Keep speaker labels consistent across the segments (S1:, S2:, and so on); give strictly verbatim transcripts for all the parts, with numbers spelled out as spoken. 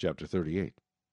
S1: Chapter thirty-eight.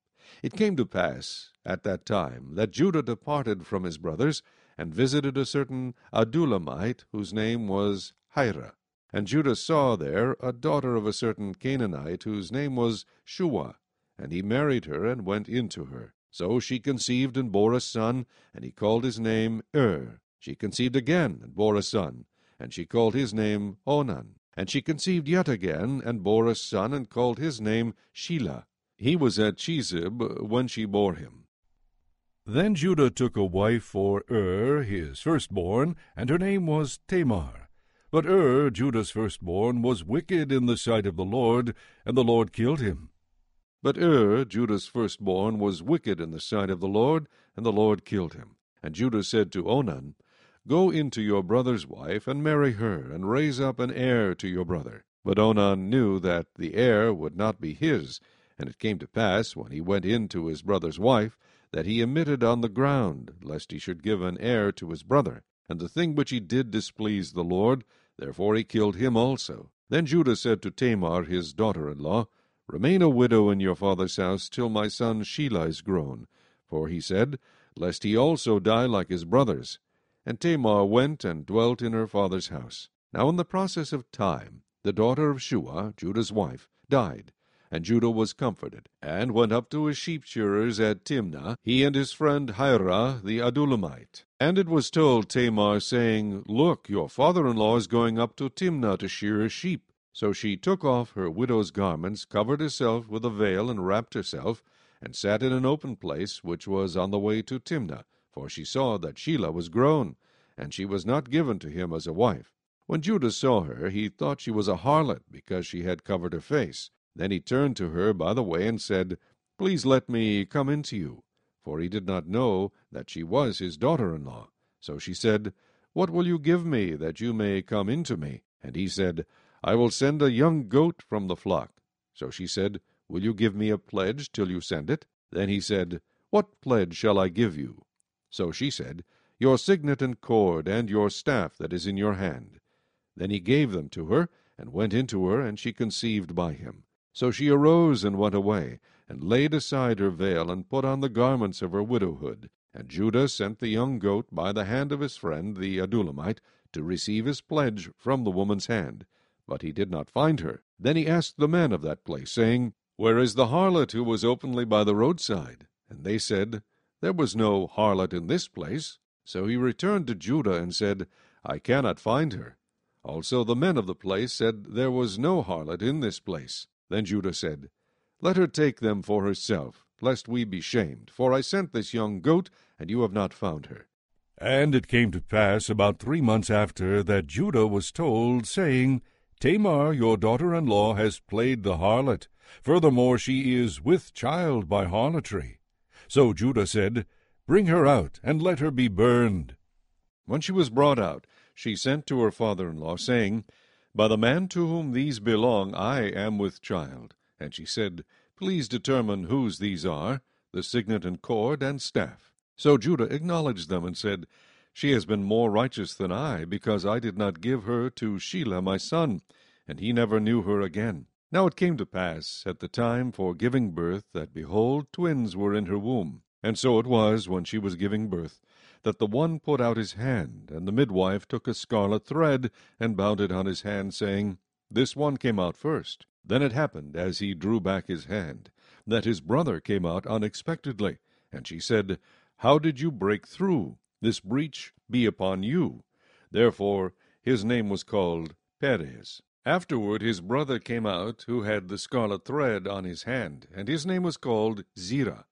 S1: It came to pass at that time that Judah departed from his brothers, and visited a certain Adullamite, whose name was Hira. And Judah saw there a daughter of a certain Canaanite, whose name was Shua. And he married her, and went into her. So she conceived and bore a son, and he called his name Er. She conceived again, and bore a son, and she called his name Onan. And she conceived yet again, and bore a son, and called his name Shelah. He was at Chezib when she bore him. Then Judah took a wife for Er, his firstborn, and her name was Tamar. But Er, Judah's firstborn, was wicked in the sight of the Lord, and the Lord killed him. But Er, Judah's firstborn, was wicked in the sight of the Lord, and the Lord killed him. And Judah said to Onan, Go into your brother's wife, and marry her, and raise up an heir to your brother. But Onan knew that the heir would not be his. And it came to pass, when he went in to his brother's wife, that he emitted on the ground, lest he should give an heir to his brother. And the thing which he did displeased the Lord, therefore he killed him also. Then Judah said to Tamar his daughter-in-law, Remain a widow in your father's house till my son Shelah is grown. For he said, Lest he also die like his brothers. And Tamar went and dwelt in her father's house. Now in the process of time, the daughter of Shua, Judah's wife, died. And Judah was comforted, and went up to his sheep-shearers at Timnah, he and his friend Hira the Adullamite. And it was told Tamar, saying, Look, your father-in-law is going up to Timnah to shear his sheep. So she took off her widow's garments, covered herself with a veil, and wrapped herself, and sat in an open place, which was on the way to Timnah, for she saw that Shelah was grown, and she was not given to him as a wife. When Judah saw her, he thought she was a harlot, because she had covered her face. Then he turned to her by the way, and said, Please let me come in to you. For he did not know that she was his daughter-in-law. So she said, What will you give me, that you may come in to me? And he said, I will send a young goat from the flock. So she said, Will you give me a pledge till you send it? Then he said, What pledge shall I give you? So she said, Your signet and cord, and your staff that is in your hand. Then he gave them to her, and went into her, and she conceived by him. So she arose and went away, and laid aside her veil, and put on the garments of her widowhood. And Judah sent the young goat by the hand of his friend the Adullamite, to receive his pledge from the woman's hand. But he did not find her. Then he asked the men of that place, saying, Where is the harlot who was openly by the roadside? And they said, There was no harlot in this place. So he returned to Judah, and said, I cannot find her. Also the men of the place said, There was no harlot in this place. Then Judah said, Let her take them for herself, lest we be shamed. For I sent this young goat, and you have not found her. And it came to pass about three months after that Judah was told, saying, Tamar, your daughter-in-law, has played the harlot. Furthermore, she is with child by harlotry. So Judah said, Bring her out, and let her be burned. When she was brought out, she sent to her father-in-law, saying, By the man to whom these belong, I am with child. And she said, Please determine whose these are, the signet and cord and staff. So Judah acknowledged them, and said, She has been more righteous than I, because I did not give her to Shelah my son, and he never knew her again. Now it came to pass at the time for giving birth, that, behold, twins were in her womb. And so it was, when she was giving birth, that the one put out his hand, and the midwife took a scarlet thread, and bound it on his hand, saying, This one came out first. Then it happened, as he drew back his hand, that his brother came out unexpectedly. And she said, How did you break through? This breach be upon you. Therefore his name was called Perez. Afterward his brother came out, who had the scarlet thread on his hand, and his name was called Zerah.